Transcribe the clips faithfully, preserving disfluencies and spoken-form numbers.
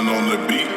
Sultan on the beat.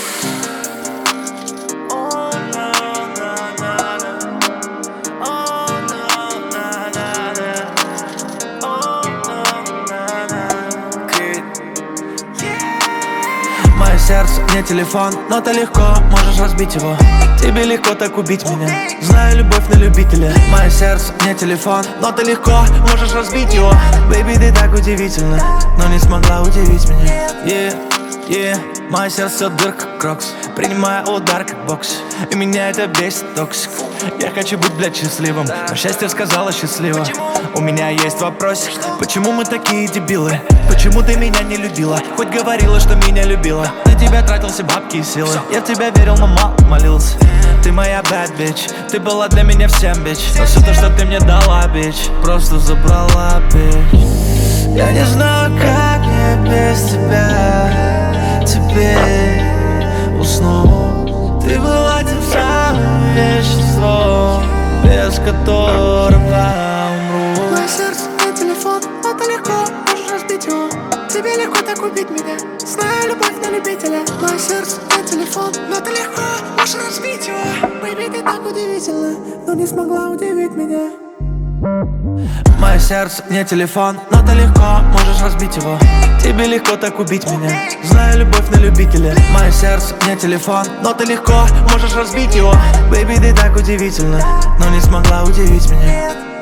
Мое сердце не телефон, но ты легко можешь разбить его. Тебе легко так убить меня, знаю любовь на любителя. Мое сердце не телефон, но ты легко можешь разбить его. Бэйби, ты так удивительна, но не смогла удивить меня. Yeah, yeah. Мое сердце дырка, крокс, принимая удар как бокс. И меня это бесит, токсик. Я хочу быть, блядь, счастливым, но счастье сказала счастливо. У меня есть вопрос, почему мы такие дебилы? Почему ты меня не любила? Хоть говорила, что меня любила. На тебя тратил все бабки и силы. Я в тебя верил, но мало молился. Ты моя bad bitch, ты была для меня всем, бич. Но все то, что ты мне дала, бич, просто забрала, бич. Я не знаю, как мне без тебя теперь уснуть. Ты была тем самым веществом, без которого умру. Мое сердце не телефон, но ты легко можешь разбить его. Тебе легко так убить меня, знаю любовь на любителя. Мое сердце не телефон, но ты легко можешь разбить его. Бэйби, ты так удивительна, но не смогла удивить меня. Мое сердце не телефон, но ты легко можешь разбить его. Тебе легко так убить меня, знаю любовь на любителя. Мое сердце не телефон, но ты легко можешь разбить его. Бэйби, ты так удивительна, но не смогла удивить меня.